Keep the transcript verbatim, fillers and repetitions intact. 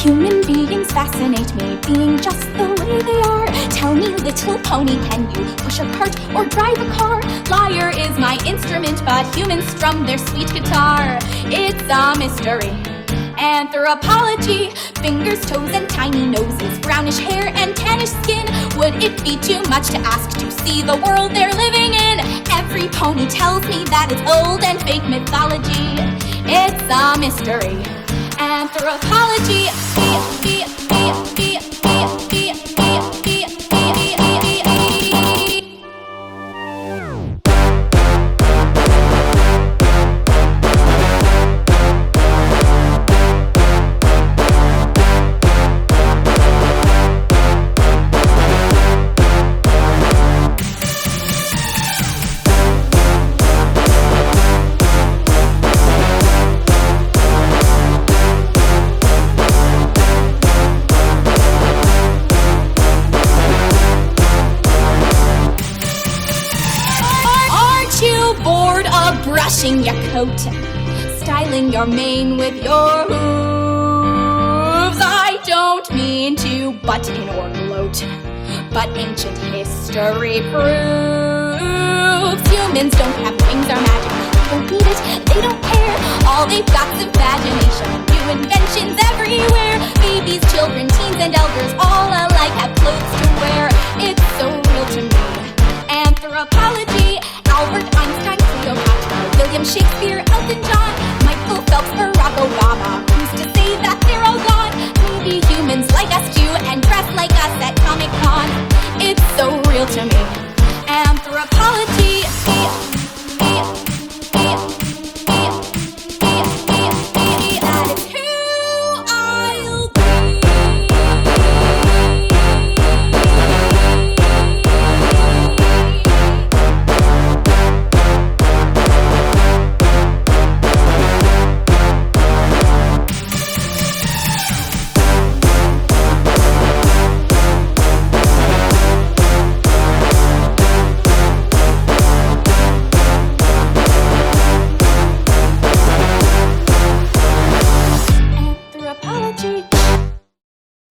Human beings fascinate me, being just the way they are. Tell me, little pony, can you push a cart or drive a car? Lyre is my instrument, but humans strum their sweet guitar. It's a mystery. Anthropology, fingers, toes, and tiny noses, brownish hair and tannish skin. Would it be too much to ask to see the world they're living in? Every pony tells me that it's old and fake mythology. It's a mystery. Anthropology. Be, be, be, be, be, be, be, be, be, be. Bored of brushing your coat, styling your mane with your hooves? I don't mean to butt in or gloat, but ancient history proves humans don't have wings or magic. They don't need it, they don't care. All they've got's imagination.